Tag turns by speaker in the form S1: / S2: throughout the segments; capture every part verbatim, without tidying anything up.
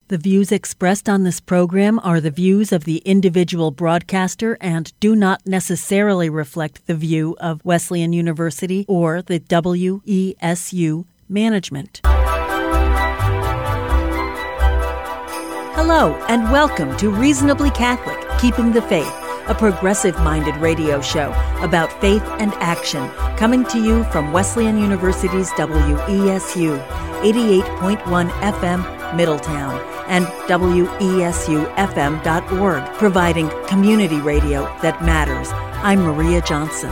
S1: The views expressed on this program are the views of the individual broadcaster and do not necessarily reflect the view of Wesleyan University or the W E S U management. Hello, and welcome to Reasonably Catholic, Keeping the Faith, a progressive-minded radio show about faith and action, coming to you from Wesleyan University's W E S U, eighty-eight point one F M, Middletown, and W E S U F M dot org, providing community radio that matters. I'm Maria Johnson.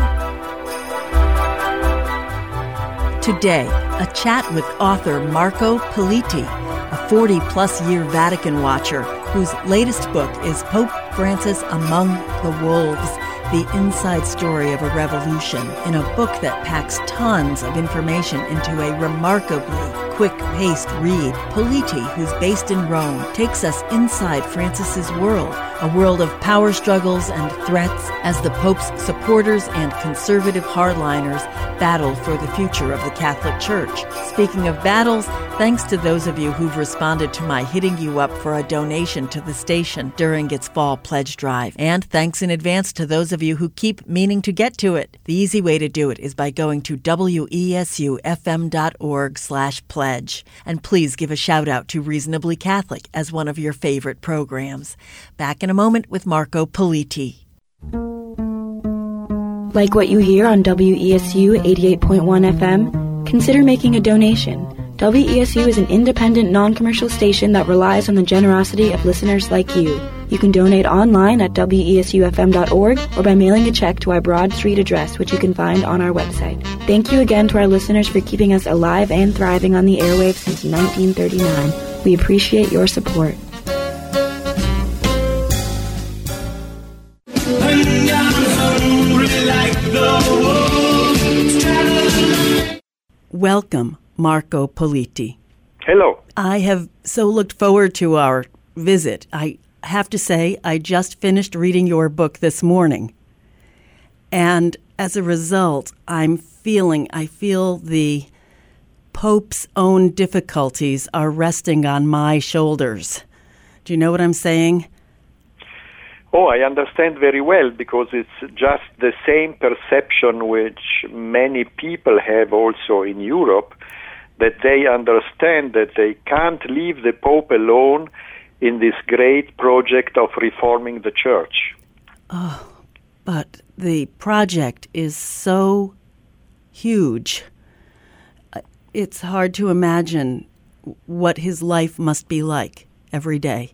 S1: Today, a chat with author Marco Politi, a forty-plus year Vatican watcher whose latest book is Pope Francis Among the Wolves, the inside story of a revolution, in a book that packs tons of information into a remarkably quick-paced read. Politi, who's based in Rome, takes us inside Francis's world, a world of power struggles and threats as the Pope's supporters and conservative hardliners battle for the future of the Catholic Church. Speaking of battles, thanks to those of you who've responded to my hitting you up for a donation to the station during its fall pledge drive. And thanks in advance to those of you who keep meaning to get to it. The easy way to do it is by going to W E S U F M dot org slash pledge. And please give a shout out to Reasonably Catholic as one of your favorite programs. Back in a moment with Marco Politi.
S2: Like what you hear on W E S U eighty-eight point one F M? Consider making a donation. W E S U is an independent, non-commercial station that relies on the generosity of listeners like you. You can donate online at W E S U F M dot org or by mailing a check to our Broad Street address, which you can find on our website. Thank you again to our listeners for keeping us alive and thriving on the airwaves since nineteen thirty-nine. We appreciate your support.
S1: Welcome, Marco Politi.
S3: Hello.
S1: I have so looked forward to our visit. I have to say, I just finished reading your book this morning. And as a result, I'm feeling, I feel the Pope's own difficulties are resting on my shoulders. Do you know what I'm saying?
S3: Oh, I understand very well, because it's just the same perception which many people have also in Europe, that they understand that they can't leave the Pope alone in this great project of reforming the Church.
S1: Oh, but the project is so huge. It's hard to imagine what his life must be like every day.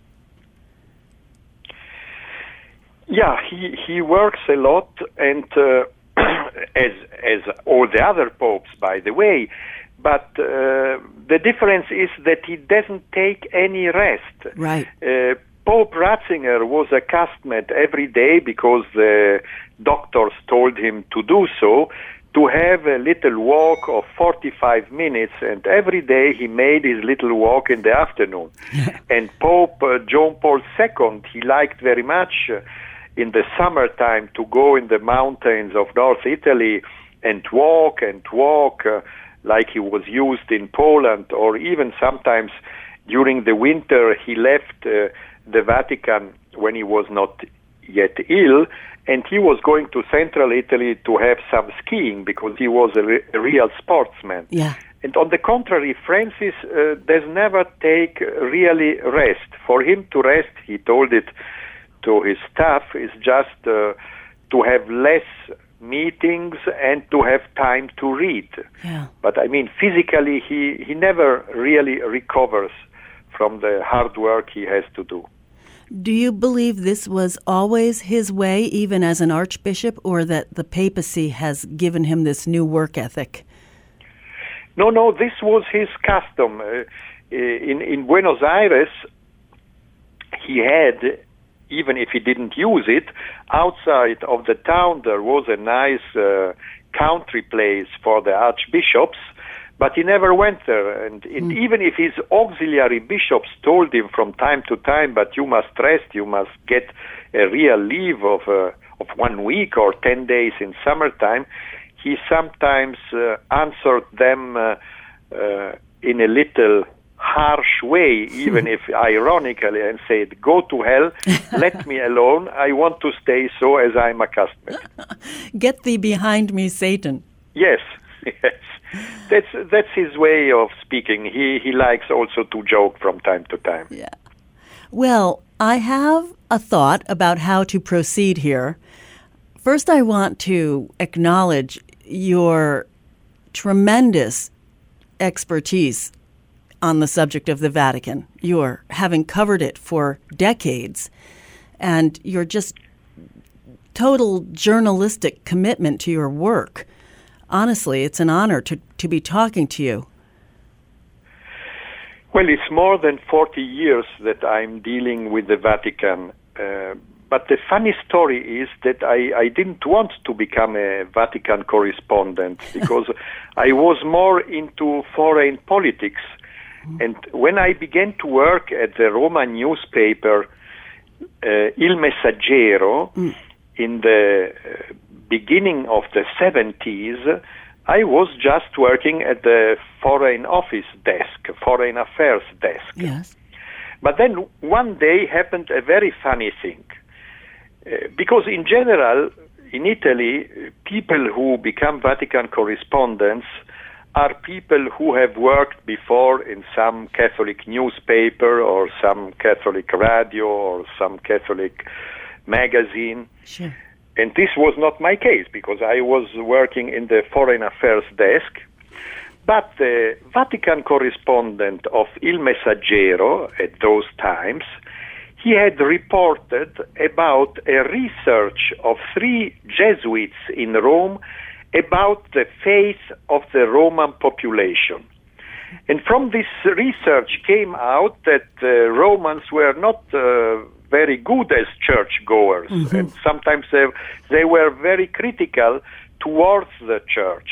S3: Yeah, he, he works a lot, and uh, as as all the other popes, by the way. But uh, the difference is that he doesn't take any rest.
S1: Right.
S3: Uh, Pope Ratzinger was accustomed every day, because the doctors told him to do so, to have a little walk of forty-five minutes, and every day he made his little walk in the afternoon. And Pope uh, John Paul the Second, he liked very much uh, in the summertime to go in the mountains of North Italy and walk and walk uh, like he was used in Poland, or even sometimes during the winter he left uh, the Vatican when he was not yet ill, and he was going to central Italy to have some skiing, because he was a, re- a real sportsman.
S1: Yeah.
S3: And on the contrary, Francis uh, does never take really rest. For him to rest, he told it to his staff, is just uh, to have less meetings and to have time to read.
S1: Yeah.
S3: But I mean, physically, he, he never really recovers from the hard work he has to do.
S1: Do you believe this was always his way, even as an archbishop, or that the papacy has given him this new work ethic?
S3: No, no, this was his custom. Uh, in, in Buenos Aires, he had, even if he didn't use it, outside of the town there was a nice uh, country place for the archbishops, but he never went there. And it, mm. even if his auxiliary bishops told him from time to time, but you must rest, you must get a real leave of, uh, of one week or ten days in summertime, he sometimes uh, answered them uh, uh, in a little harsh way, even if ironically, and said, "Go to hell, let me alone. I want to stay so as I'm accustomed."
S1: Get thee behind me, Satan.
S3: Yes, yes. That's that's his way of speaking. He he likes also to joke from time to time.
S1: Yeah. Well, I have a thought about how to proceed here. First, I want to acknowledge your tremendous expertise on the subject of the Vatican. You're having covered it for decades, and your just total journalistic commitment to your work. Honestly, it's an honor to, to be talking to you.
S3: Well, it's more than forty years that I'm dealing with the Vatican. Uh, but the funny story is that I, I didn't want to become a Vatican correspondent because I was more into foreign politics. And when I began to work at the Roman newspaper, uh, Il Messaggero, mm. in the uh, beginning of the seventies, I was just working at the foreign office desk, foreign affairs desk.
S1: Yes.
S3: But then one day happened a very funny thing. Uh, because in general, in Italy, people who become Vatican correspondents are people who have worked before in some Catholic newspaper or some Catholic radio or some Catholic magazine.
S1: Sure.
S3: And this was not my case because I was working in the foreign affairs desk. But the Vatican correspondent of Il Messaggero at those times, he had reported about a research of three Jesuits in Rome about the faith of the Roman population. And from this research came out that uh, Romans were not uh, very good as churchgoers, mm-hmm. and sometimes they, they were very critical towards the church.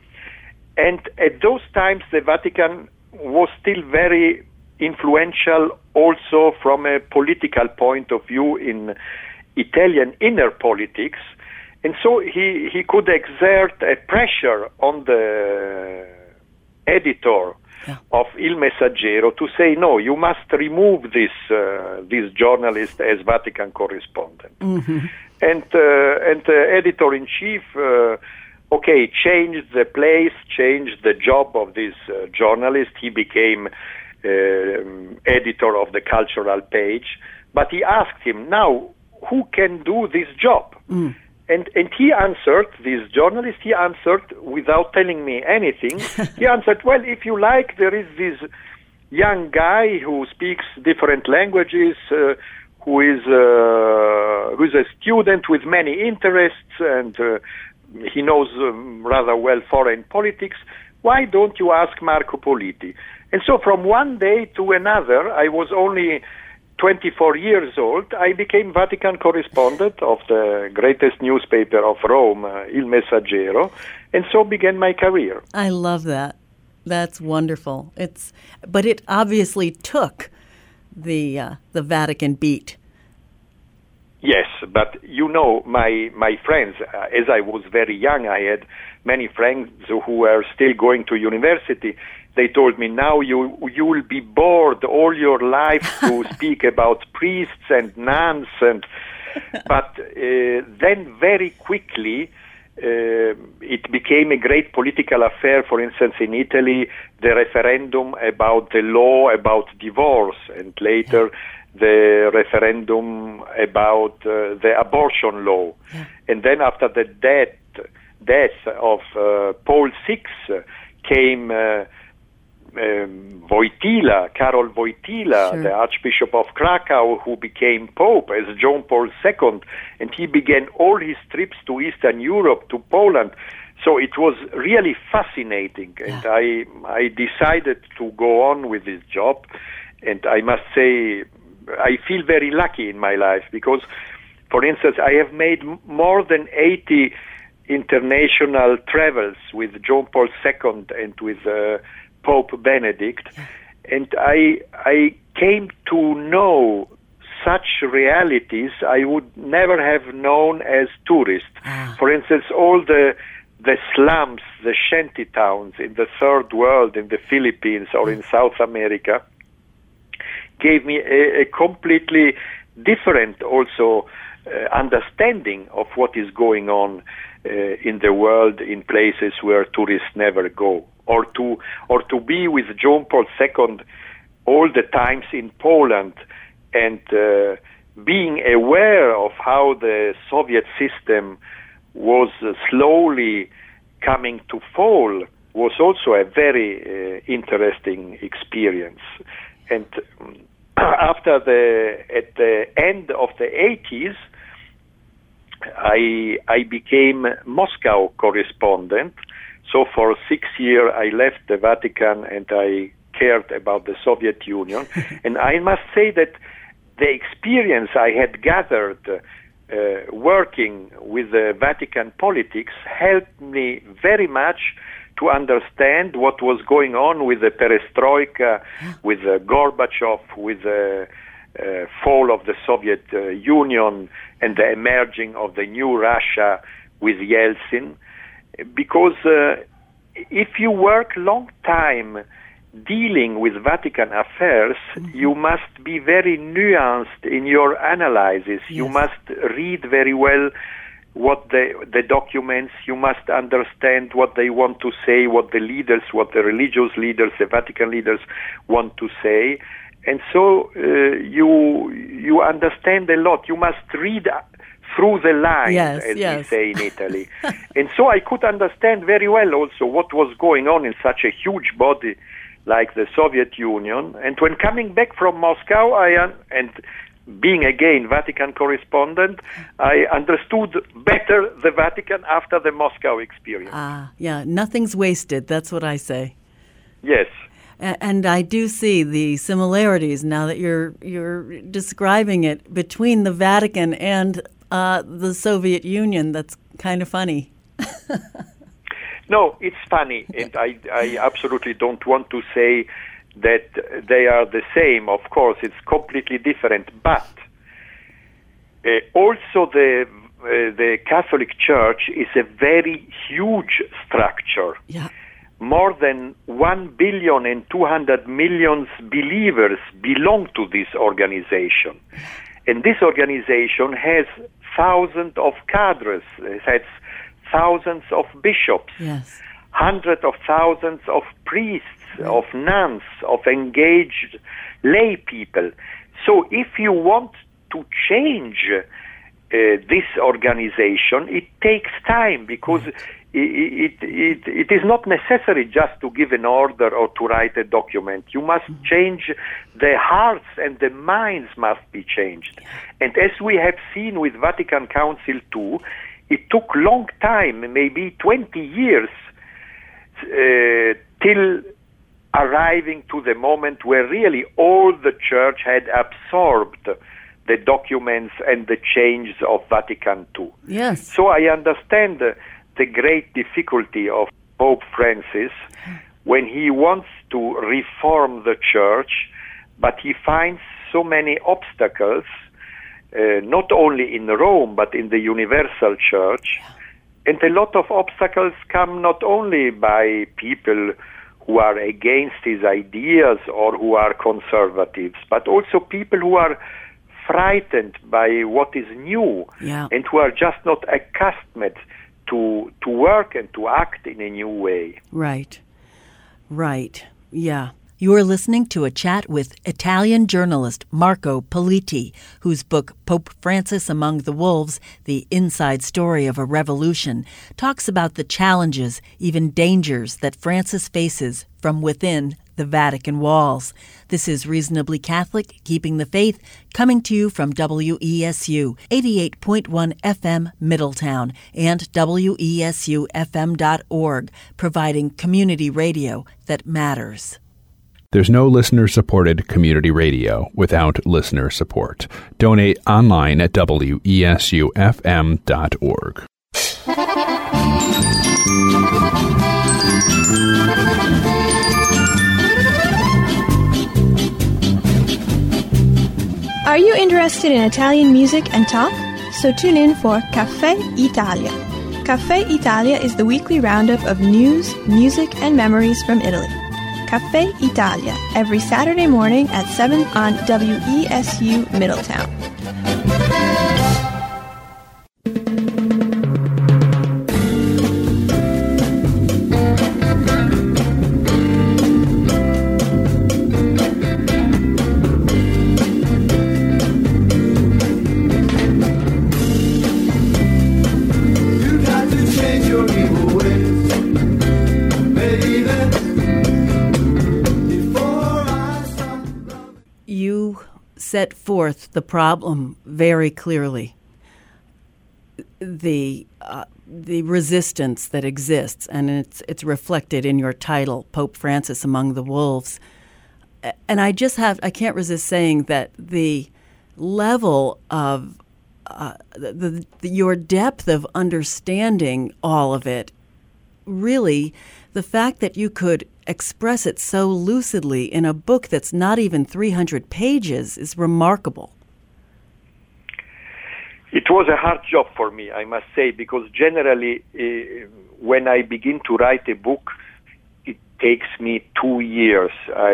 S3: And at those times, the Vatican was still very influential also from a political point of view in Italian inner politics. And so he, he could exert a pressure on the editor yeah. of Il Messaggero to say, no, you must remove this uh, this journalist as Vatican correspondent.
S1: Mm-hmm.
S3: And, uh, and the editor-in-chief, uh, okay, changed the place, changed the job of this uh, journalist. He became uh, editor of the cultural page. But he asked him, now, who can do this job?
S1: Mm.
S3: And and he answered, this journalist, he answered without telling me anything. He answered, well, if you like, there is this young guy who speaks different languages, uh, who is uh, who is a student with many interests, and uh, he knows um, rather well foreign politics. Why don't you ask Marco Politi? And so from one day to another, I was only twenty-four years old, I became Vatican correspondent of the greatest newspaper of Rome, uh, Il Messaggero, and so began my career.
S1: I love that. That's wonderful. It's, but it obviously took the uh, the Vatican beat.
S3: Yes, but you know, my my friends, uh, as I was very young, I had many friends who were still going to university. They told me, now you you will be bored all your life to speak about priests and nuns, and but uh, then very quickly uh, it became a great political affair. For instance, in Italy, the referendum about the law about divorce, and later the referendum about uh, the abortion law,
S1: yeah.
S3: and then after the death death of uh, Paul the Sixth came. Uh, Um, Wojtyla, Karol Wojtyla,
S1: sure.
S3: the Archbishop of Krakow, who became Pope as John Paul the Second, and he began all his trips to Eastern Europe, to Poland. So it was really fascinating,
S1: yeah.
S3: and I I decided to go on with this job, and I must say I feel very lucky in my life because, for instance, I have made m- more than eighty international travels with John Paul the Second and with uh, Pope Benedict, and I I came to know such realities I would never have known as tourist.
S1: Ah.
S3: For instance, all the the slums, the shanty towns in the third world, in the Philippines or in South America, gave me a, a completely different also uh, understanding of what is going on uh, in the world in places where tourists never go, or to or to be with John Paul the Second all the times in Poland and uh, being aware of how the Soviet system was uh, slowly coming to fall was also a very uh, interesting experience. And um, after the at the end of the eighties, I I became Moscow correspondent. So for six years I left the Vatican and I cared about the Soviet Union. And I must say that the experience I had gathered uh, working with the Vatican politics helped me very much to understand what was going on with the perestroika, with uh, Gorbachev, with the uh, fall of the Soviet uh, Union and the emerging of the new Russia with Yeltsin. Because uh, if you work long time dealing with Vatican affairs, mm-hmm. you must be very nuanced in your analysis. Yes. You must read very well what the the documents. You must understand what they want to say, what the leaders, what the religious leaders, the Vatican leaders want to say. And so uh, you you understand a lot. You must read through the lines,
S1: yes,
S3: as
S1: yes.
S3: we say in Italy. And so I could understand very well also what was going on in such a huge body like the Soviet Union. And when coming back from Moscow, I un- and being again Vatican correspondent, I understood better the Vatican after the Moscow experience.
S1: Ah, yeah, nothing's wasted. That's what I say.
S3: Yes.
S1: A- and I do see the similarities now that you're you're describing it between the Vatican and uh, the Soviet Union. That's kind of funny.
S3: No, it's funny, and I, I absolutely don't want to say that they are the same. Of course, it's completely different. But uh, also the uh, the Catholic Church is a very huge structure.
S1: Yeah.
S3: More than one billion and two hundred million believers belong to this organization. And this organization has thousands of cadres. It has thousands of bishops,
S1: yes.
S3: hundreds of thousands of priests, of nuns, of engaged lay people. So if you want to change uh, this organization, it takes time, because it, it, it, it is not necessary just to give an order or to write a document. You must change the hearts, and the minds must be changed. And as we have seen with Vatican Council two, it took long time, maybe twenty years, uh, till arriving to the moment where really all the church had absorbed the documents and the changes of Vatican two.
S1: Yes.
S3: So I understand uh, the great difficulty of Pope Francis when he wants to reform the church, but he finds so many obstacles, Uh, not only in Rome, but in the Universal Church. And a lot of obstacles come not only by people who are against his ideas or who are conservatives, but also people who are frightened by what is new,
S1: yeah.
S3: and who are just not accustomed to to work and to act in a new way.
S1: Right. Right. Yeah. You are listening to a chat with Italian journalist Marco Politi, whose book Pope Francis Among the Wolves, The Inside Story of a Revolution, talks about the challenges, even dangers, that Francis faces from within the Vatican walls. This is Reasonably Catholic, Keeping the Faith, coming to you from W E S U eighty-eight point one F M Middletown and W E S U F M dot org, providing community radio that matters.
S4: There's no listener-supported community radio without listener support. Donate online at W E S U F M dot org.
S5: Are you interested in Italian music and talk? So tune in for Caffè Italia. Caffè Italia is the weekly roundup of news, music, and memories from Italy. Cafe Italia, every Saturday morning at seven on W E S U Middletown.
S1: Set forth the problem very clearly, the uh, the resistance that exists, and it's it's reflected in your title, Pope Francis Among the Wolves. And I just have I can't resist saying that the level of uh, the, the your depth of understanding all of it, really, the fact that you could express it so lucidly in a book that's not even three hundred pages is remarkable.
S3: It was a hard job for me, I must say, because generally uh, when I begin to write a book, it takes me two years.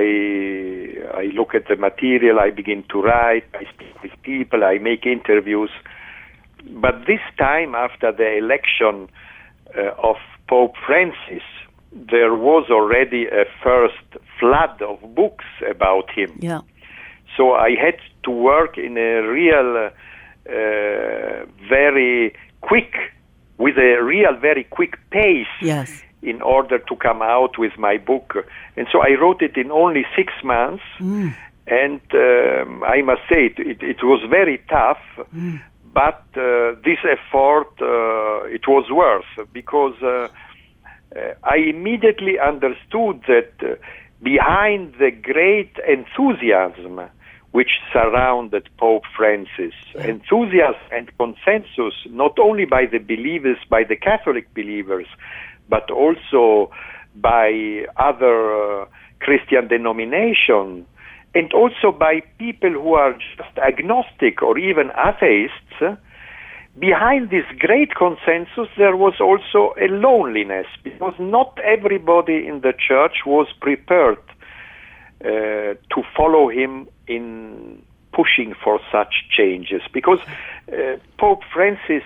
S3: I I look at the material, I begin to write, I speak with people, I make interviews. But this time, after the election uh, of Pope Francis, there was already a first flood of books about him.
S1: Yeah.
S3: So I had to work in a real, uh, very quick, with a real very quick pace.
S1: Yes.
S3: In order to come out with my book. And so I wrote it in only six months. Mm. And um, I must say, it, it, it was very tough. Mm. But uh, this effort, uh, it was worth, because Uh, Uh, I immediately understood that uh, behind the great enthusiasm which surrounded Pope Francis, yeah. enthusiasm and consensus not only by the believers, by the Catholic believers, but also by other uh, Christian denominations, and also by people who are just agnostic or even atheists, uh, behind this great consensus, there was also a loneliness, because not everybody in the church was prepared uh, to follow him in pushing for such changes, because uh, Pope Francis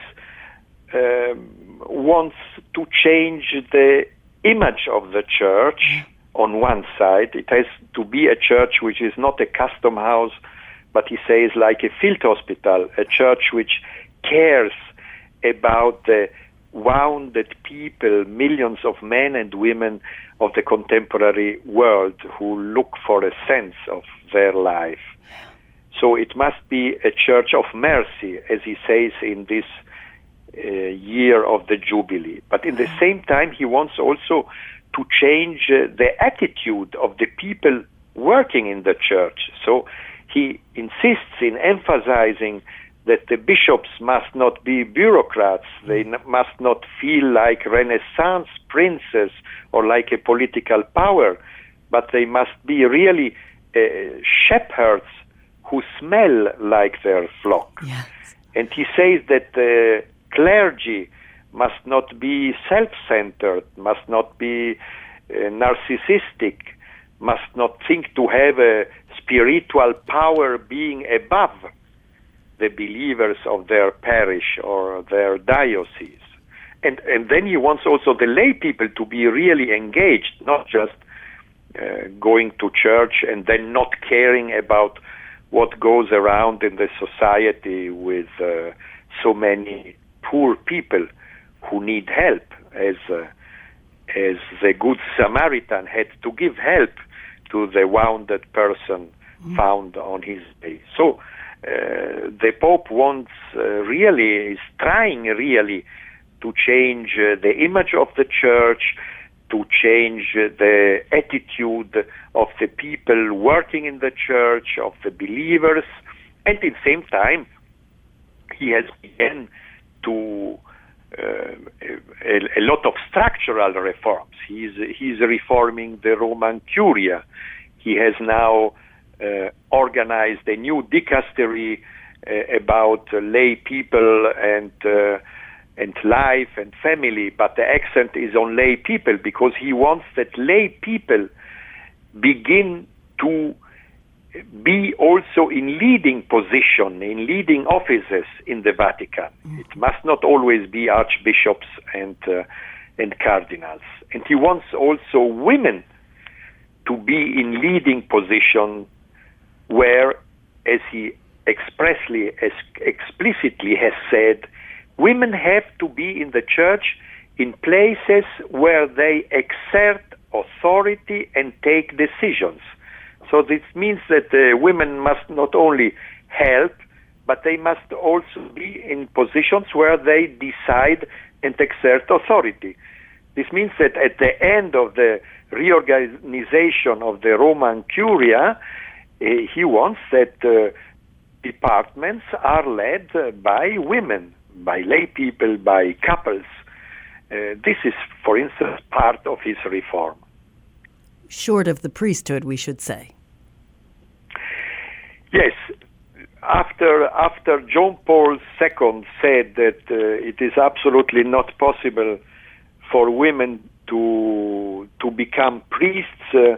S3: uh, wants to change the image of the church on one side. It has to be a church which is not a custom house, but he says like a field hospital, a church which cares about the wounded people, millions of men and women of the contemporary world who look for a sense of their life. So it must be a church of mercy, as he says in this uh, year of the Jubilee. But in the same time, he wants also to change uh, the attitude of the people working in the church. So he insists in emphasizing that the bishops must not be bureaucrats, they n- must not feel like Renaissance princes or like a political power, but they must be really uh, shepherds who smell like their flock.
S1: Yes.
S3: And he says that the clergy must not be self-centered, must not be uh, narcissistic, must not think to have a spiritual power being above the believers of their parish or their diocese. And and then he wants also the lay people to be really engaged, not just uh, going to church and then not caring about what goes around in the society with uh, so many poor people who need help, as uh, as the Good Samaritan had to give help to the wounded person mm. found on his way. So Uh, the Pope wants uh, really, is trying really to change uh, the image of the church, to change uh, the attitude of the people working in the church, of the believers, and at the same time, he has begun to uh, a, a lot of structural reforms. He's, he's reforming the Roman Curia. He has now Uh, organized a new dicastery uh, about uh, lay people and uh, and life and family, but the accent is on lay people, because he wants that lay people begin to be also in leading position, in leading offices in the Vatican. Mm-hmm. It must not always be archbishops and uh, and cardinals. And he wants also women to be in leading position where, as he expressly, as explicitly has said, women have to be in the church in places where they exert authority and take decisions. So this means that uh, women must not only help, but they must also be in positions where they decide and exert authority. This means that at the end of the reorganization of the Roman Curia, uh, he wants that uh, departments are led uh, by women, by lay people, by couples. Uh, this is, for instance, part of his reform.
S1: Short of the priesthood, we should say.
S3: Yes. After after John Paul the Second said that uh, it is absolutely not possible for women to to become priests, uh,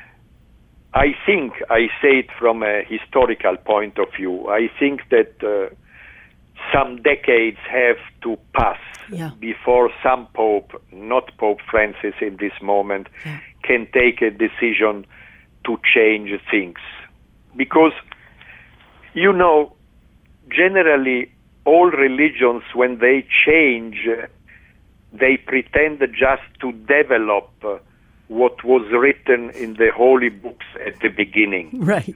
S3: I think, I say it from a historical point of view, I think that uh, some decades have to pass yeah. before some pope, not Pope Francis in this moment, yeah. can take a decision to change things. Because, you know, generally all religions, when they change, they pretend just to develop what was written in the holy books at the beginning.
S1: Right.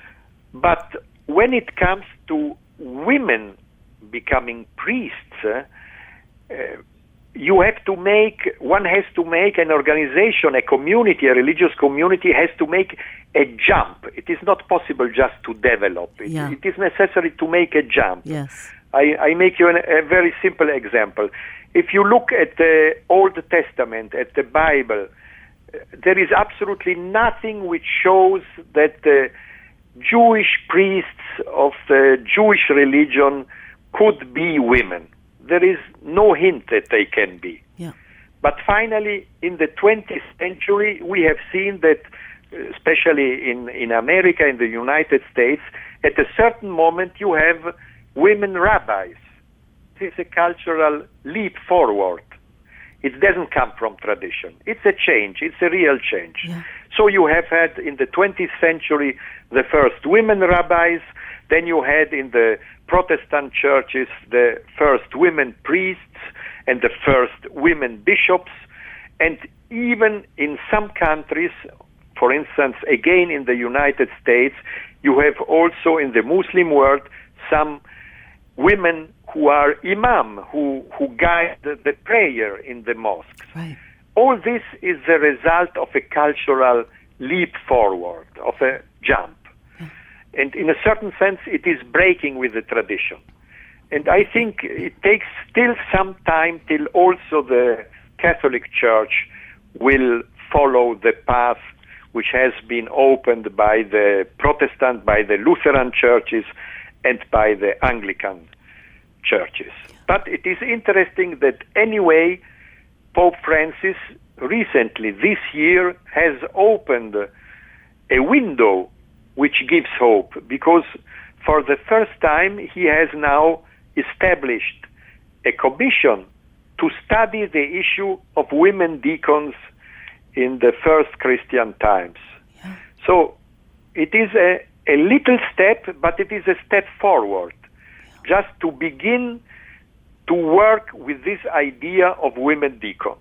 S3: But when it comes to women becoming priests, uh, uh, you have to make, one has to make an organization, a community, a religious community has to make a jump. It is not possible just to develop. It,
S1: yeah.
S3: it is necessary to make a jump.
S1: Yes.
S3: I, I make you an, a very simple example. If you look at the Old Testament, at the Bible, there is absolutely nothing which shows that the Jewish priests of the Jewish religion could be women. There is no hint that they can be.
S1: Yeah.
S3: But finally, in the twentieth century, we have seen that, especially in, in America, in the United States, at a certain moment you have women rabbis. This is a cultural leap forward. It doesn't come from tradition. It's a change. It's a real change.
S1: Yeah.
S3: So you have had in the twentieth century the first women rabbis, then you had in the Protestant churches the first women priests and the first women bishops, and even in some countries, for instance, again in the United States, you have also in the Muslim world some women who are imam, who, who guide the, the prayer in the mosques.
S1: Right.
S3: All this is the result of a cultural leap forward, of a jump. Yeah. And in a certain sense, it is breaking with the tradition. And I think it takes still some time till also the Catholic Church will follow the path which has been opened by the Protestant, by the Lutheran churches, and by the Anglican churches. But it is interesting that anyway, Pope Francis recently, this year, has opened a window which gives hope, because for the first time he has now established a commission to study the issue of women deacons in the first Christian times. Yeah. So it is a, a little step, but it is a step forward, yeah. just to begin to work with this idea of women deacons.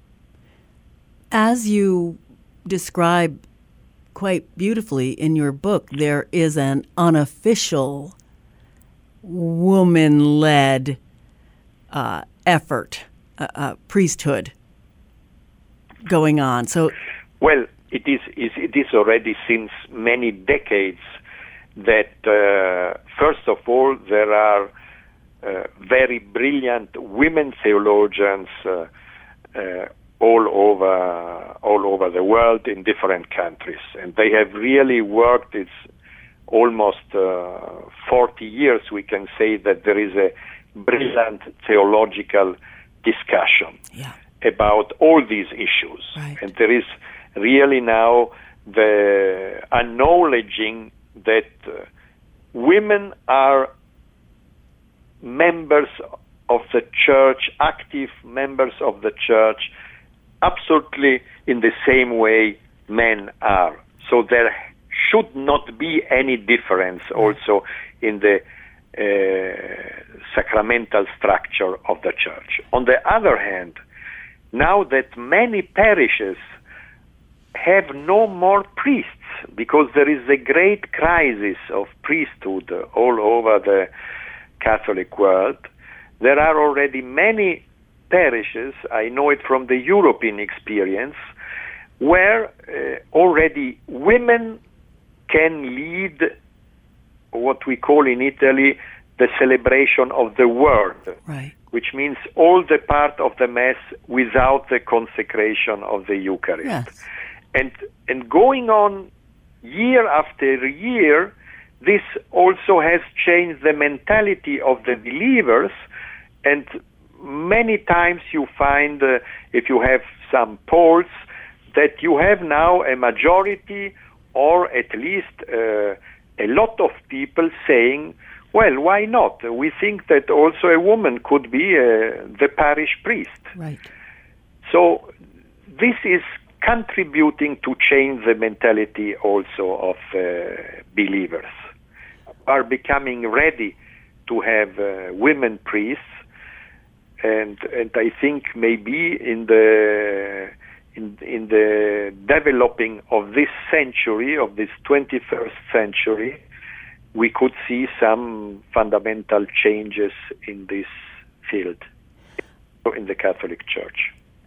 S1: As you describe quite beautifully in your book, there is an unofficial woman-led uh, effort, uh, uh, priesthood going on. So,
S3: well, it is it is already since many decades that uh, first of all there are uh, very brilliant women theologians uh, uh, all over all over the world in different countries, and they have really worked. It's almost uh, forty years. We can say that there is a brilliant theological discussion.
S1: Yeah.
S3: About all these issues.
S1: Right.
S3: And there is really now the acknowledging that uh, women are members of the church, active members of the church, absolutely in the same way men are. So there should not be any difference also in the uh, sacramental structure of the church. On the other hand, now that many parishes have no more priests, because there is a great crisis of priesthood all over the Catholic world, there are already many parishes, I know it from the European experience, where uh, already women can lead what we call in Italy the celebration of the word,
S1: right.
S3: which means all the part of the Mass without the consecration of the Eucharist.
S1: Yes.
S3: And, and going on year after year, this also has changed the mentality of the believers, and many times you find, uh, if you have some polls, that you have now a majority or at least uh, a lot of people saying, well, why not? We think that also a woman could be uh, the parish priest.
S1: Right.
S3: So this is contributing to change the mentality also of uh, believers, are becoming ready to have uh, women priests, and and I think maybe in the in in the developing of this century, of this twenty-first century, we could see some fundamental changes in this field in the Catholic Church.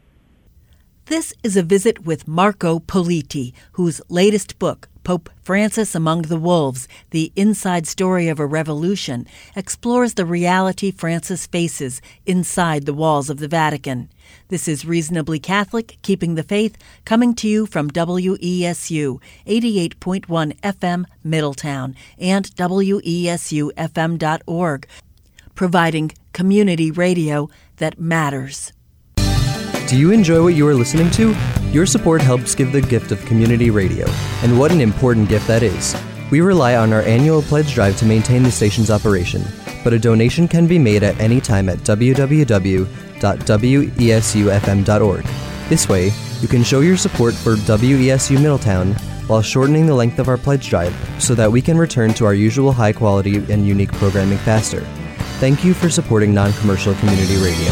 S1: This is a visit with Marco Politi, whose latest book, Pope Francis Among the Wolves, The Inside Story of a Revolution, explores the reality Francis faces inside the walls of the Vatican. This is Reasonably Catholic, Keeping the Faith, coming to you from W E S U, eighty-eight point one F M Middletown, and W E S U F M dot org, providing community radio that matters.
S6: Do you enjoy what you are listening to? Your support helps give the gift of community radio, and what an important gift that is. We rely on our annual pledge drive to maintain the station's operation, but a donation can be made at any time at w w w dot w e s u f m dot org. This way, you can show your support for W E S U Middletown while shortening the length of our pledge drive so that we can return to our usual high quality and unique programming faster. Thank you for supporting non-commercial community radio.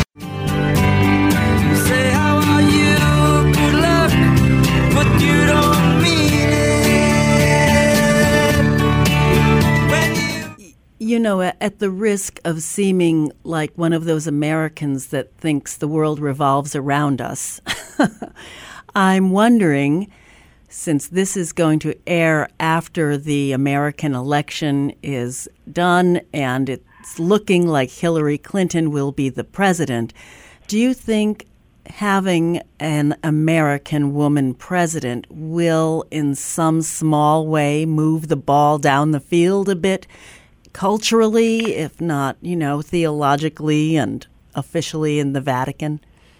S1: You know, at the risk of seeming like one of those Americans that thinks the world revolves around us, I'm wondering, since this is going to air after the American election is done and it's looking like Hillary Clinton will be the president, do you think having an American woman president will, in some small way, move the ball down the field a bit? Culturally, if not, you know, theologically and officially in the Vatican?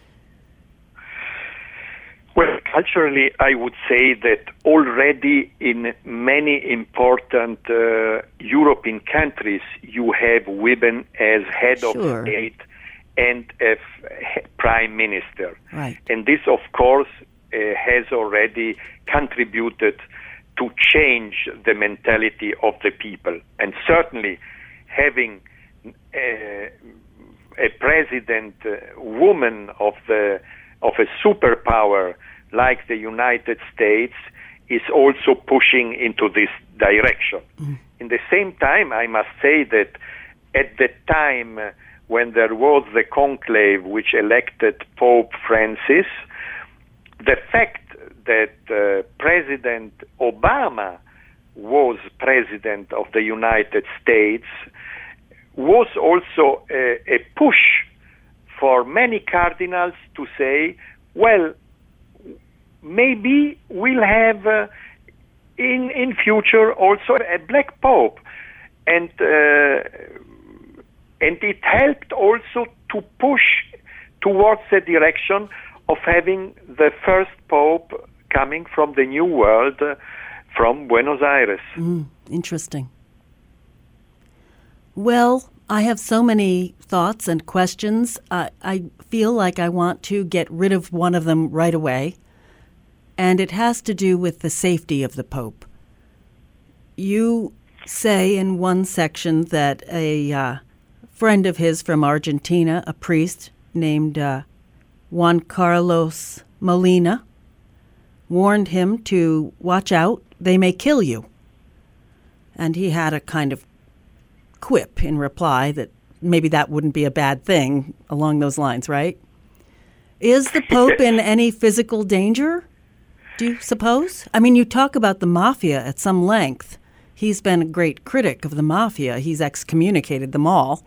S3: Well, culturally, I would say that already in many important uh, European countries, you have women as head
S1: Sure.
S3: of state and as prime minister.
S1: Right.
S3: And this, of course, uh, has already contributed to change the mentality of the people. And certainly having a, a president uh, woman of the of a superpower like the United States is also pushing into this direction. Mm. In the same time, I must say that at the time when there was the conclave which elected Pope Francis, the fact that uh, President Obama was president of the United States was also a, a push for many cardinals to say, well, maybe we'll have uh, in in future also a black pope, and uh, and it helped also to push towards the direction of having the first pope coming from the New World, uh, from Buenos Aires.
S1: Mm, interesting. Well, I have so many thoughts and questions. Uh, I feel like I want to get rid of one of them right away, and it has to do with the safety of the Pope. You say in one section that a uh, friend of his from Argentina, a priest named uh, Juan Carlos Molina, warned him to watch out, they may kill you. And he had a kind of quip in reply that maybe that wouldn't be a bad thing along those lines, right? Is the Pope in any physical danger, do you suppose? I mean, you talk about the mafia at some length. He's been a great critic of the mafia. He's excommunicated them all.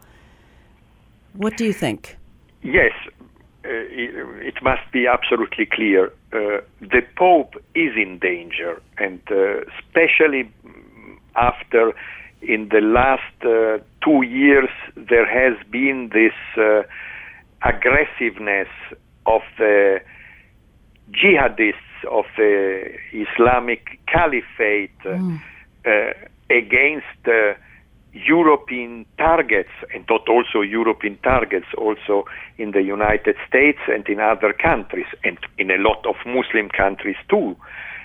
S1: What do you think?
S3: Yes, uh, it, it must be absolutely clear. Uh, the Pope is in danger, and uh, especially after, in the last uh, two years, there has been this uh, aggressiveness of the jihadists, of the Islamic Caliphate, uh, mm. uh, against uh, European targets, and not also European targets, also in the United States and in other countries, and in a lot of Muslim countries too.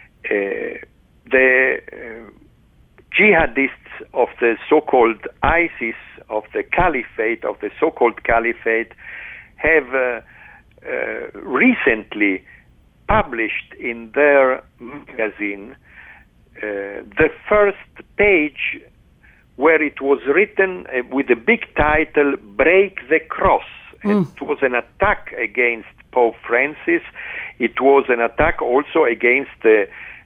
S3: Uh, the uh, jihadists of the so-called ISIS, of the Caliphate, of the so-called Caliphate, have uh, uh, recently published in their magazine uh, the first page where it was written uh, with a big title, Break the Cross. Mm. It was an attack against Pope Francis. It was an attack also against the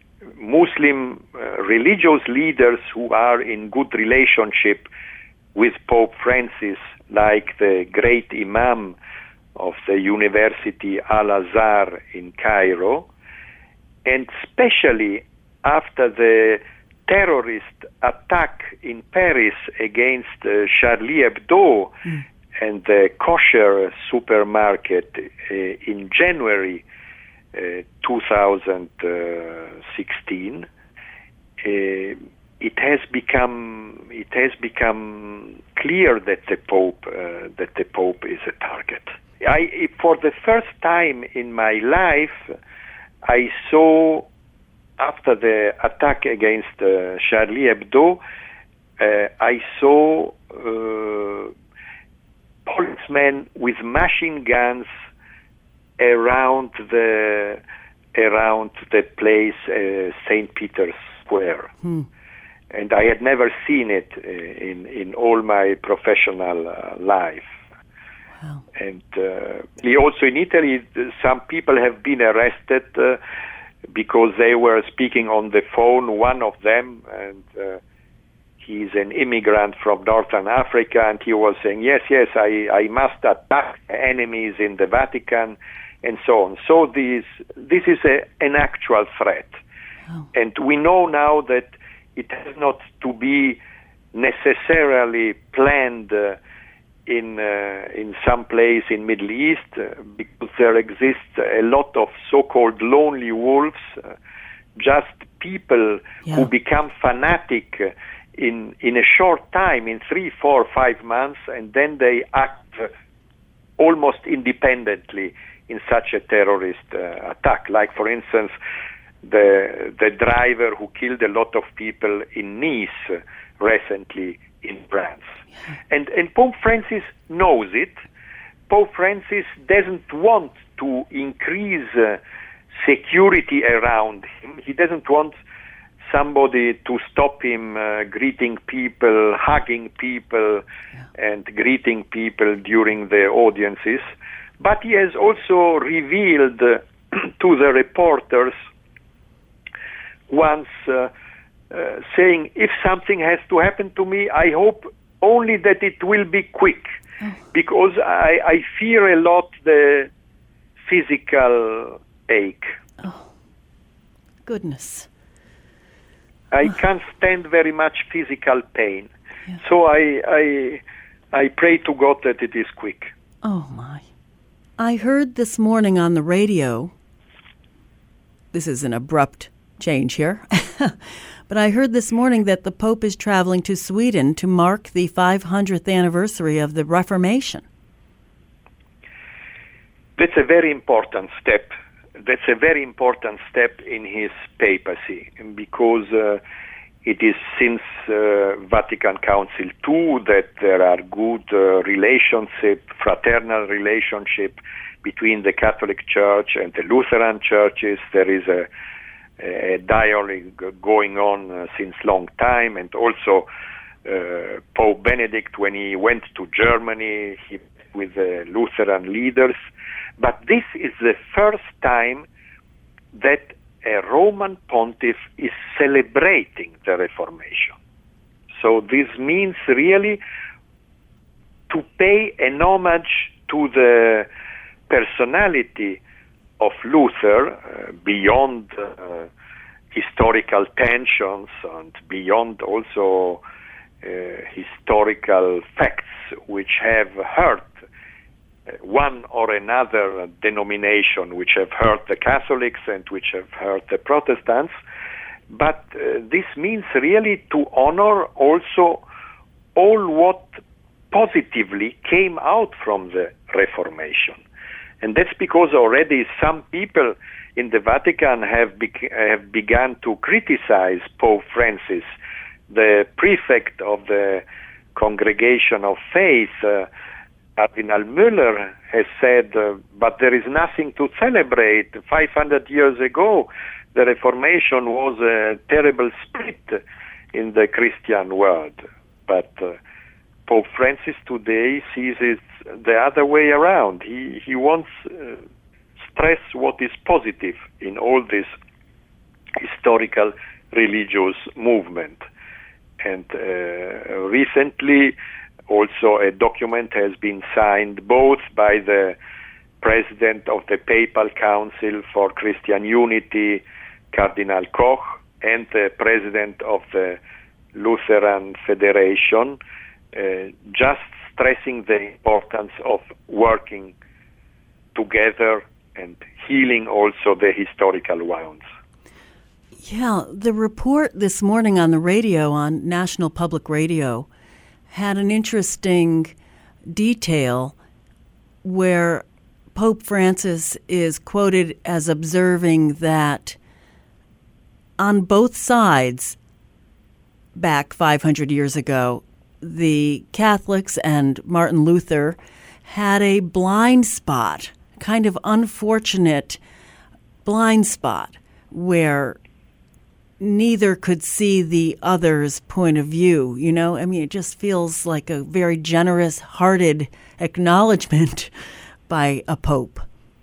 S3: Muslim uh, religious leaders who are in good relationship with Pope Francis, like the great Imam of the University Al-Azhar in Cairo, and especially after the terrorist attack in Paris against uh, Charlie Hebdo mm. and the kosher supermarket uh, in January uh, two thousand sixteen, uh, it has become it has become clear that the Pope uh, that the Pope is a target. I, for the first time in my life, I saw, after the attack against uh, Charlie Hebdo, uh, I saw uh, policemen with machine guns around the around the place, uh, Saint Peter's Square, hmm. and I had never seen it uh, in in all my professional uh, life. Wow. And uh, also in Italy, some people have been arrested uh, because they were speaking on the phone. One of them, and uh, he's an immigrant from Northern Africa, and he was saying, yes, yes, I, I must attack enemies in the Vatican, and so on. So this, this is a, an actual threat. Wow. And we know now that it has not to be necessarily planned uh, in uh, in some place in Middle East, uh, because there exists a lot of so-called lonely wolves, uh, just people yeah. who become fanatic uh, in in a short time, in three, four, five months, and then they act uh, almost independently in such a terrorist uh, attack. Like, for instance, the the driver who killed a lot of people in Nice uh, recently in France. Yeah. And, and Pope Francis knows it. Pope Francis doesn't want to increase uh, security around him. He doesn't want somebody to stop him uh, greeting people, hugging people, yeah. and greeting people during the audiences. But he has also revealed uh, to the reporters once, uh, uh, saying, if something has to happen to me, I hope only that it will be quick, oh. because I, I fear a lot the physical ache.
S1: Oh, goodness.
S3: I can't stand very much physical pain.
S1: Yeah.
S3: So I, I, I pray to God that it is quick.
S1: Oh, my. I heard this morning on the radio this is an abrupt change here, but I heard this morning that the Pope is traveling to Sweden to mark the five hundredth anniversary of the Reformation.
S3: That's a very important step. That's a very important step in his papacy, because uh, it is since uh, Vatican Council two that there are good uh, relationship, fraternal relationship between the Catholic Church and the Lutheran churches. There is a, a dialogue going on uh, since long time, and also uh, Pope Benedict, when he went to Germany, he met with the Lutheran leaders. But this is the first time that a Roman pontiff is celebrating the Reformation. So this means really to pay an homage to the personality of Luther, uh, beyond uh, historical tensions and beyond also uh, historical facts which have hurt one or another denomination, which have hurt the Catholics and which have hurt the Protestants. But uh, this means really to honor also all what positively came out from the Reformation. And that's because already some people in the Vatican have, be- have begun to criticize Pope Francis, the prefect of the Congregation of Faith. uh, Cardinal Müller has said, uh, but there is nothing to celebrate. five hundred years ago, the Reformation was a terrible split in the Christian world. But uh, Pope Francis today sees it the other way around. He, he wants to uh, stress what is positive in all this historical religious movement. And uh, recently, also, a document has been signed both by the President of the Papal Council for Christian Unity, Cardinal Koch, and the President of the Lutheran Federation, uh, just stressing the importance of working together and healing also the historical wounds.
S1: Yeah, the report this morning on the radio, on National Public Radio, had an interesting detail where Pope Francis is quoted as observing that on both sides, back five hundred years ago, the Catholics and Martin Luther had a blind spot, kind of unfortunate blind spot, where neither could see the other's point of view, you know? I mean, it just feels like a very generous-hearted acknowledgement by a pope.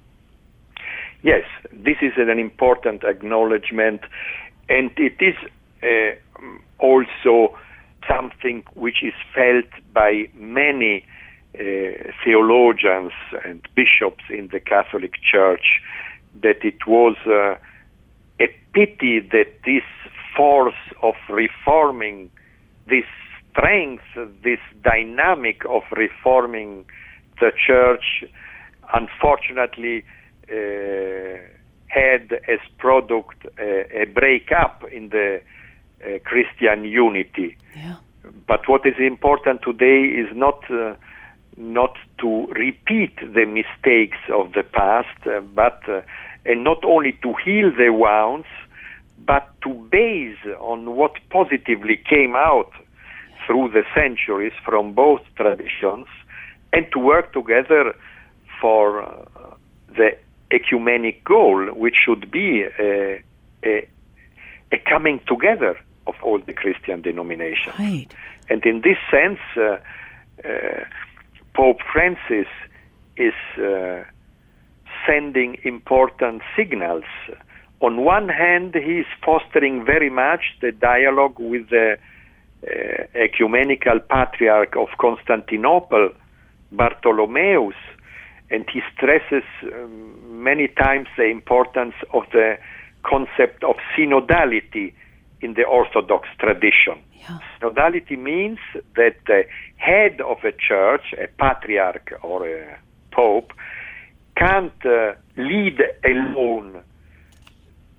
S3: Yes, this is an important acknowledgement, and it is uh, also something which is felt by many uh, theologians and bishops in the Catholic Church, that it was uh, a pity that this force of reforming, this strength, this dynamic of reforming the Church, unfortunately uh, had as product a, a break-up in the uh, Christian unity.
S1: Yeah.
S3: But what is important today is not uh, not to repeat the mistakes of the past, uh, but uh, and not only to heal the wounds, but to base on what positively came out through the centuries from both traditions, and to work together for uh, the ecumenic goal, which should be a, a, a coming together of all the Christian denominations.
S1: Right.
S3: And in this sense, uh, uh, Pope Francis is uh, sending important signals. On one hand, he is fostering very much the dialogue with the uh, ecumenical patriarch of Constantinople, Bartholomeus, and he stresses um, many times the importance of the concept of synodality in the Orthodox tradition.
S1: Yeah.
S3: Synodality means that the head of a church, a patriarch or a pope, can't uh, lead alone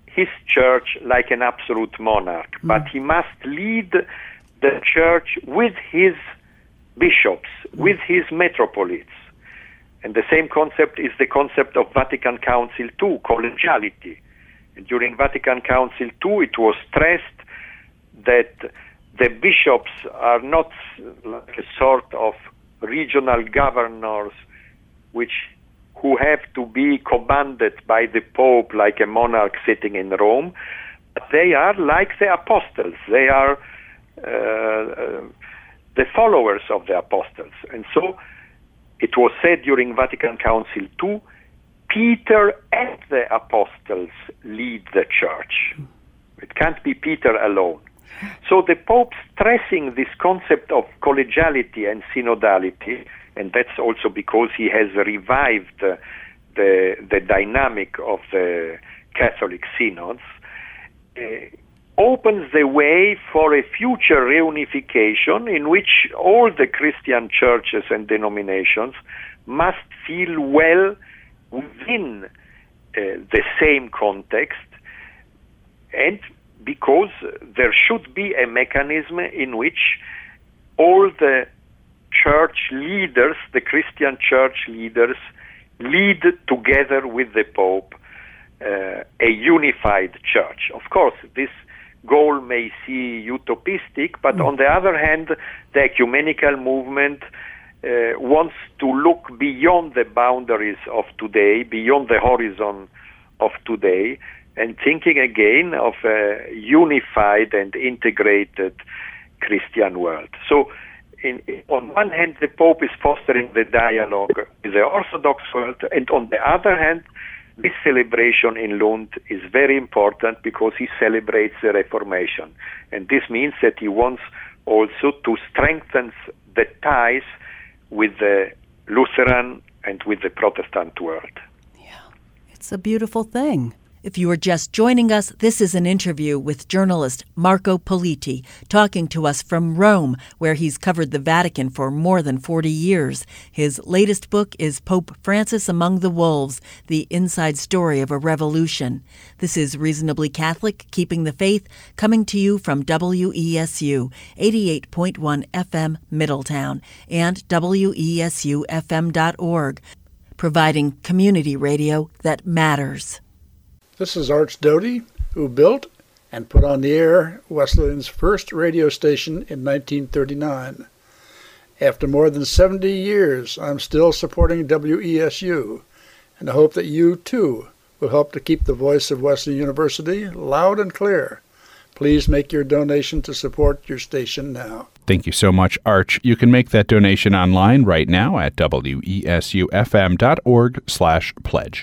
S3: his church like an absolute monarch, mm. but he must lead the church with his bishops, mm. with his metropolits. And the same concept is the concept of Vatican Council two, collegiality. And during Vatican Council two, it was stressed that the bishops are not like a sort of regional governors which who have to be commanded by the Pope like a monarch sitting in Rome, but they are like the apostles. They are uh, uh, the followers of the apostles. And so it was said during Vatican Council two, Peter and the apostles lead the church. It can't be Peter alone. So the Pope stressing this concept of collegiality and synodality, and that's also because he has revived uh, the the dynamic of the Catholic synods, uh, opens the way for a future reunification in which all the Christian churches and denominations must feel well within uh, the same context, and because there should be a mechanism in which all the church leaders, the Christian church leaders, lead together with the Pope uh, a unified church. Of course, this goal may seem utopistic, but mm. on the other hand, the ecumenical movement uh, wants to look beyond the boundaries of today, beyond the horizon of today, and thinking again of a unified and integrated Christian world. So, in, on one hand, the Pope is fostering the dialogue with the Orthodox world, and on the other hand, this celebration in Lund is very important because he celebrates the Reformation. And this means that he wants also to strengthen the ties with the Lutheran and with the Protestant world.
S1: Yeah, it's a beautiful thing. If you are just joining us, this is an interview with journalist Marco Politi, talking to us from Rome, where he's covered the Vatican for more than forty years. His latest book is Pope Francis Among the Wolves, The Inside Story of a Revolution. This is Reasonably Catholic, Keeping the Faith, coming to you from W E S U, eighty-eight point one F M Middletown, and W E S U F M dot org, providing community radio that matters.
S7: This is Arch Doty, who built and put on the air Wesleyan's first radio station in nineteen thirty-nine. After more than seventy years, I'm still supporting W E S U, and I hope that you, too, will help to keep the voice of Wesleyan University loud and clear. Please make your donation to support your station now.
S4: Thank you so much, Arch. You can make that donation online right now at W E S U F M dot org slash pledge.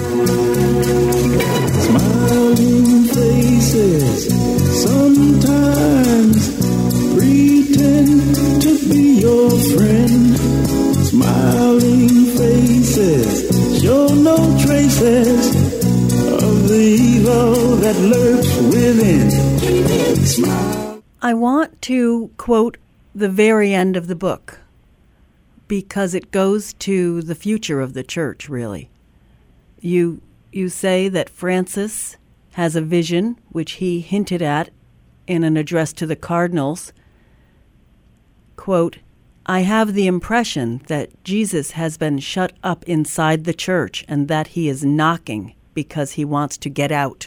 S8: Smiling faces sometimes pretend to be your friend. Smiling faces show no traces of the evil that lurks within. Smile.
S1: I want to quote the very end of the book because it goes to the future of the church, really. You you say that Francis has a vision, which he hinted at in an address to the cardinals. Quote, I have the impression that Jesus has been shut up inside the church and that he is knocking because he wants to get out.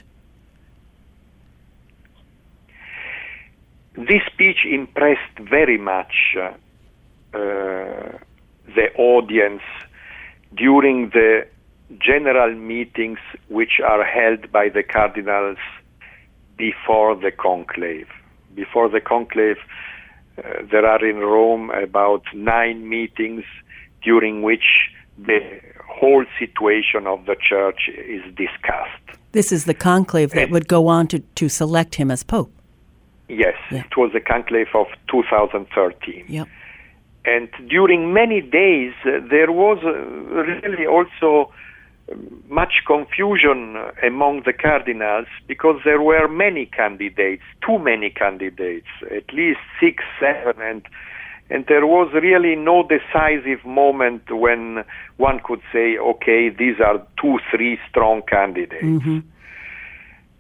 S3: This speech impressed very much uh, uh, the audience during the general meetings which are held by the cardinals before the conclave. Before the conclave, uh, there are in Rome about nine meetings during which the whole situation of the church is discussed.
S1: This is the conclave that would go on to, to select him as Pope.
S3: Yes,
S1: yeah.
S3: It was the conclave of two thousand thirteen.
S1: Yep.
S3: And during many days, uh, there was uh, really also much confusion among the cardinals because there were many candidates, too many candidates, at least six, seven, and and there was really no decisive moment when one could say, okay, these are two, three strong candidates.
S1: Mm-hmm.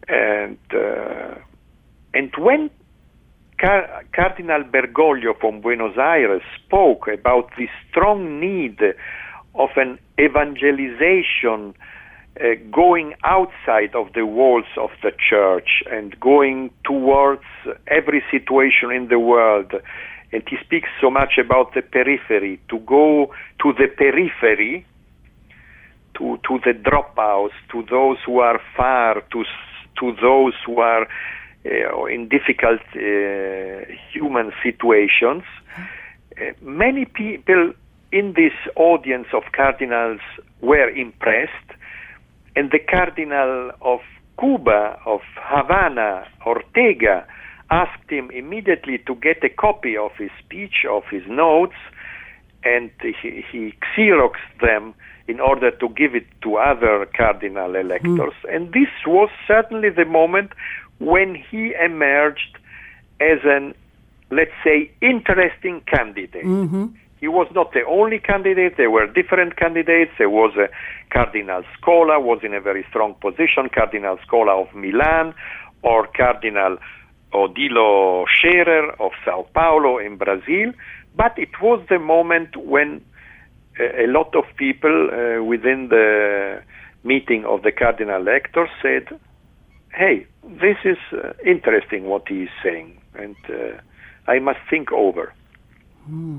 S3: And uh, and when Car- Cardinal Bergoglio from Buenos Aires spoke about the strong need of an evangelization uh, going outside of the walls of the church and going towards every situation in the world, and he speaks so much about the periphery, to go to the periphery, to to the dropouts, to those who are far, to to those who are uh, in difficult uh, human situations. Uh, many people in this audience of cardinals were impressed, and the Cardinal of Cuba, of Havana, Ortega, asked him immediately to get a copy of his speech, of his notes, and he, he Xeroxed them in order to give it to other cardinal electors. Mm. And this was certainly the moment when he emerged as an, let's say, interesting candidate. Mm-hmm. He was not the only candidate. There were different candidates. There was a Cardinal Scola, was in a very strong position, Cardinal Scola of Milan, or Cardinal Odilo Scherer of Sao Paulo in Brazil. But it was the moment when a, a lot of people uh, within the meeting of the cardinal electors said, hey, this is uh, interesting what he is saying, and uh, I must think over.
S1: Hmm.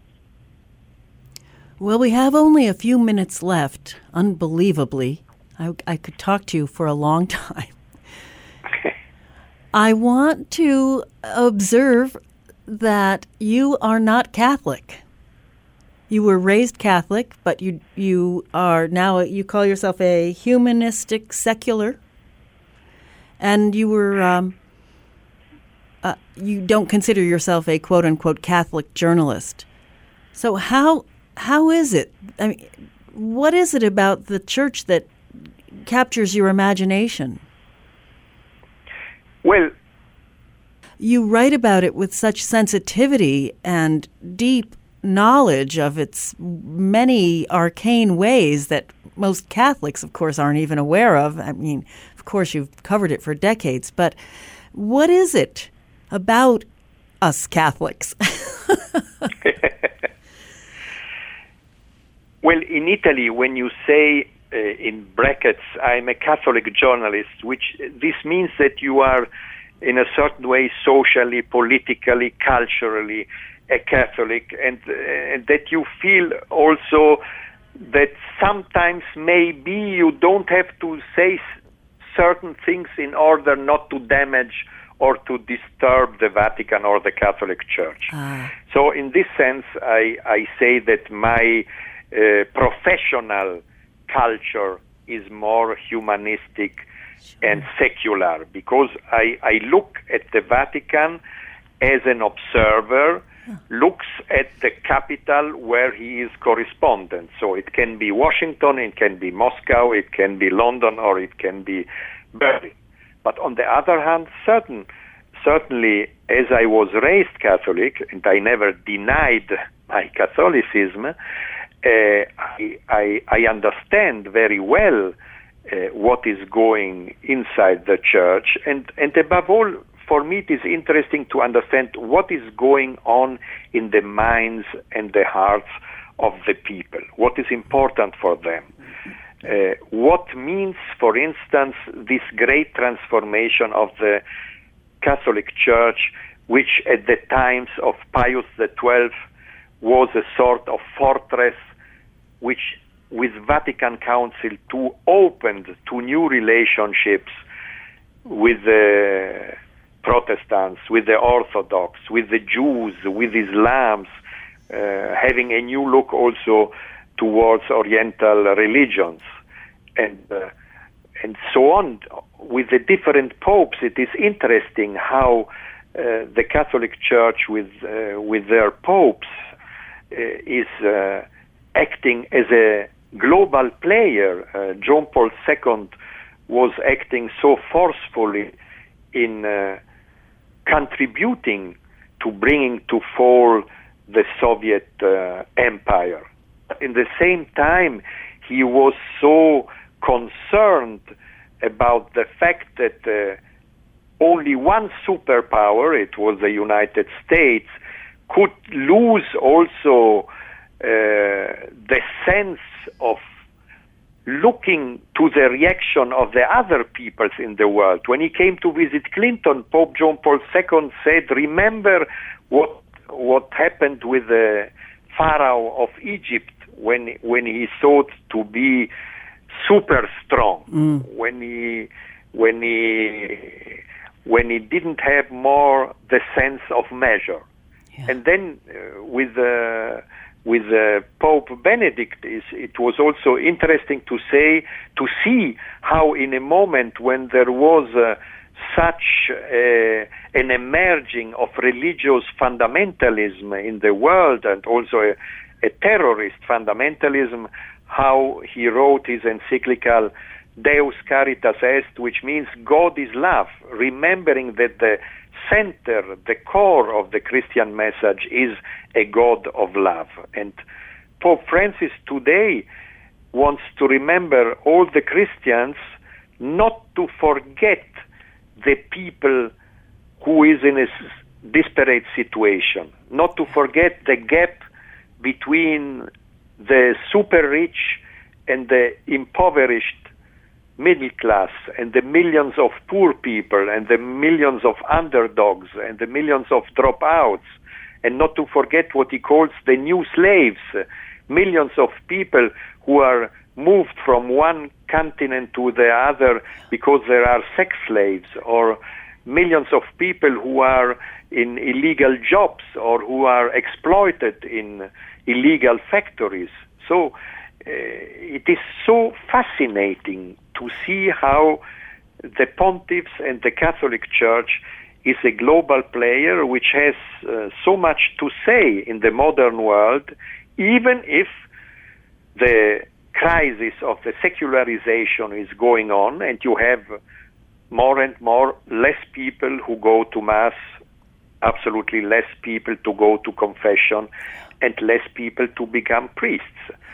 S1: Well, we have only a few minutes left, unbelievably. I, I could talk to you for a long time. I want to observe that you are not Catholic. You were raised Catholic, but you you are now, you call yourself a humanistic secular, and you were, um, uh, you don't consider yourself a quote-unquote Catholic journalist. So how how is it? I mean, what is it about the church that captures your imagination?
S3: Well,
S1: you write about it with such sensitivity and deep knowledge of its many arcane ways that most Catholics, of course, aren't even aware of. I mean, of course, you've covered it for decades, but what is it about us Catholics?
S3: Well, in Italy, when you say uh, in brackets, I'm a Catholic journalist, which this means that you are in a certain way socially, politically, culturally a Catholic, and, uh, and that you feel also that sometimes maybe you don't have to say s- certain things in order not to damage or to disturb the Vatican or the Catholic Church. Ah. So in this sense, I, I say that my uh, professional culture is more humanistic and secular, because I, I look at the Vatican as an observer, looks at the capital where he is correspondent. So it can be Washington, it can be Moscow, it can be London, or it can be Berlin. But on the other hand, certain, certainly, as I was raised Catholic, and I never denied my Catholicism, uh, I, I, I understand very well Uh, what is going inside the church, and, and above all, for me it is interesting to understand what is going on in the minds and the hearts of the people, what is important for them. Uh, what means, for instance, this great transformation of the Catholic Church, which at the times of Pius the twelfth was a sort of fortress which with Vatican Council two opened to new relationships with the Protestants, with the Orthodox, with the Jews, with Islams, uh, having a new look also towards Oriental religions, and uh, and so on. With the different popes, it is interesting how uh, the Catholic Church, with uh, with their popes, uh, is uh, acting as a global player. uh, John Paul the Second was acting so forcefully in uh, contributing to bringing to fall the Soviet uh, empire. In the same time, he was so concerned about the fact that uh, only one superpower, it was the United States, could lose also uh, the sense of looking to the reaction of the other peoples in the world. When he came to visit Clinton, Pope John Paul the Second said, remember what what happened with the Pharaoh of Egypt when when he thought to be super strong, mm. when he when he when he didn't have more the sense of measure. Yeah. And then uh, with uh, with uh, Pope Benedict, is, it was also interesting to say to see how in a moment when there was uh, such uh, an emerging of religious fundamentalism in the world, and also a, a terrorist fundamentalism, how he wrote his encyclical Deus Caritas Est, which means God is love, remembering that the center, the core of the Christian message is a God of love. And Pope Francis today wants to remember all the Christians not to forget the people who is in a desperate situation, not to forget the gap between the super rich and the impoverished middle class, and the millions of poor people, and the millions of underdogs, and the millions of dropouts, and not to forget what he calls the new slaves, millions of people who are moved from one continent to the other because there are sex slaves, or millions of people who are in illegal jobs or who are exploited in illegal factories. So uh, it is so fascinating to see how the pontiffs and the Catholic Church is a global player which has uh, so much to say in the modern world, even if the crisis of the secularization is going on, and you have more and more less people who go to Mass, absolutely less people to go to confession, and less people to become priests.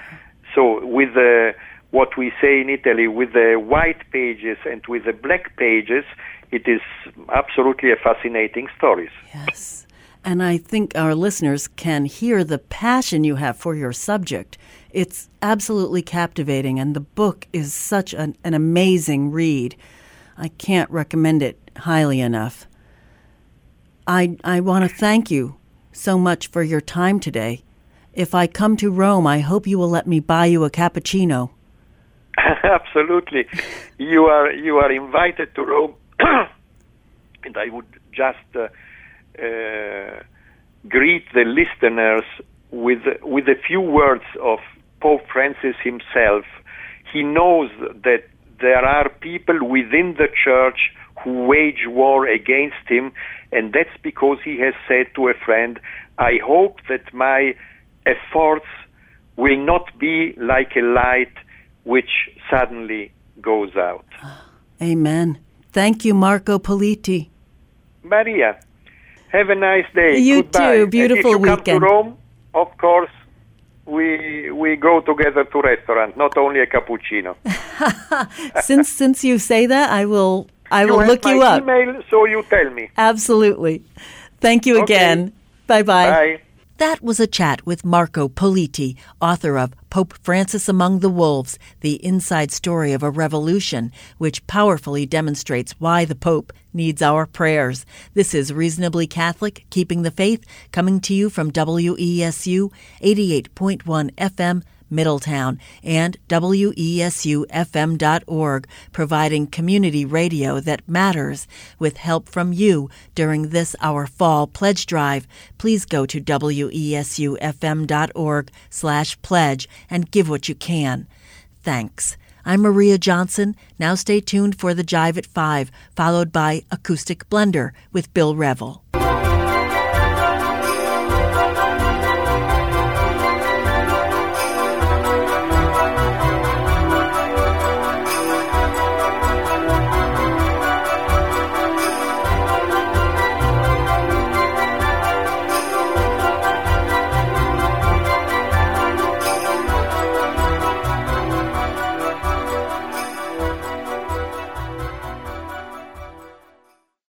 S3: So with the, what we say in Italy, with the white pages and with the black pages, it is absolutely a fascinating story.
S1: Yes. And I think our listeners can hear the passion you have for your subject. It's absolutely captivating, and the book is such an, an amazing read. I can't recommend it highly enough. I I want to thank you so much for your time today. If I come to Rome, I hope you will let me buy you a cappuccino.
S3: Absolutely. You are you are invited to Rome. And I would just uh, uh, greet the listeners with with a few words of Pope Francis himself. He knows that there are people within the Church who wage war against him, and that's because he has said to a friend, I hope that my efforts will not be like a light which suddenly goes out.
S1: Amen. Thank you, Marco Politi.
S3: Maria, have a nice day.
S1: You
S3: Goodbye.
S1: too. Beautiful
S3: and if you
S1: weekend.
S3: come to Rome, of course, we we go together to restaurant, not only a cappuccino.
S1: since since you say that, I will I will
S3: you
S1: look
S3: have
S1: you
S3: my
S1: up.
S3: Email, so you tell me.
S1: Absolutely. Thank you
S3: Okay.
S1: again. Bye-bye.
S3: Bye.
S1: That was a chat with Marco Politi, author of Pope Francis Among the Wolves, the inside story of a revolution, which powerfully demonstrates why the Pope needs our prayers. This is Reasonably Catholic, Keeping the Faith, coming to you from W E S U eighty-eight point one F M, Middletown, and W E S U F M dot org, providing community radio that matters. With help from you during this, our fall pledge drive, please go to W E S U F M dot org slash pledge and give what you can. Thanks. I'm Maria Johnson. Now stay tuned for the Jive at five, followed by Acoustic Blender with Bill Revel.